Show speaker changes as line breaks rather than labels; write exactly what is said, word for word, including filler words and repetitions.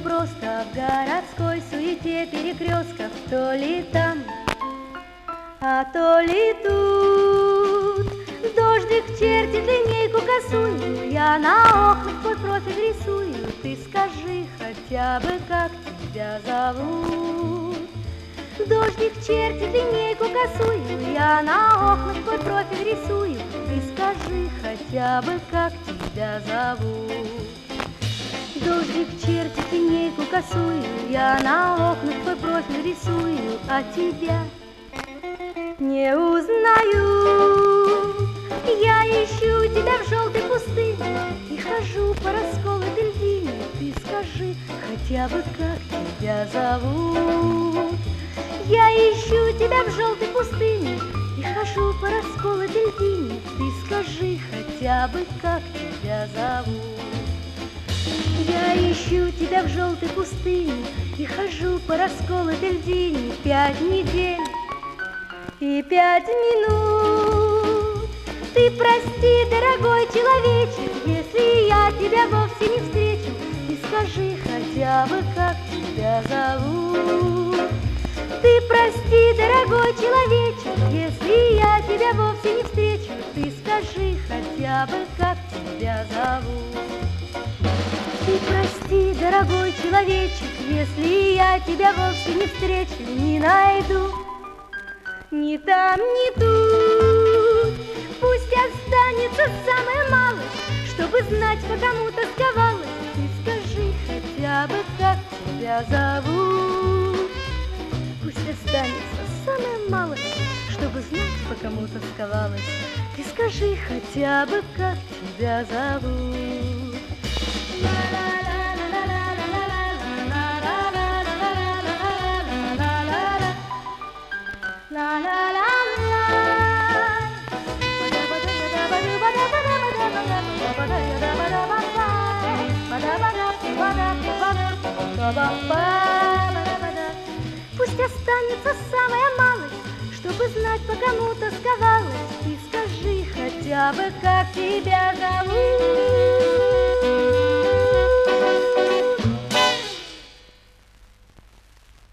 просто в городской суете перекрестков. То ли там, а то ли тут. Дождик чертит линейку косую, я на окнах твой профиль рисую. Ты скажи хотя бы, как тебя зовут. Дождик чертит линейку косую, я на окнах твой профиль рисую. Ты скажи хотя бы, как тебя зовут. Дождик чертит линейку косую, я на окнах твой профиль рисую, а тебя не узнаю. Я ищу тебя в желтой пустыне и хожу по расколотой льдине. Ты скажи хотя бы, как тебя зовут. Я ищу тебя в желтой пустыне и хожу по расколотой льдине. Ты скажи хотя бы, как тебя зовут. Я ищу тебя в желтой пустыне и хожу по расколотой льдине. Пять недель и пять минут. Ты прости, дорогой человечек, если я тебя вовсе не встречу. Ты скажи хотя бы, как тебя зовут. Ты прости, дорогой человечек, если я тебя вовсе не встречу. Ты скажи хотя бы, как тебя зовут. Ты прости, дорогой человечек, если я тебя вовсе не встречу, не найду ни там, ни тут. Пусть останется самое малое, чтобы знать, по кому тосковалась. Ты скажи хотя бы, как тебя зовут. Пусть останется самое малое, чтобы знать, по кому тосковалась. Ты скажи хотя бы, как тебя зовут. Пусть останется самая малость, чтобы знать, по кому тосковалась. И скажи хотя бы, как тебя зовут.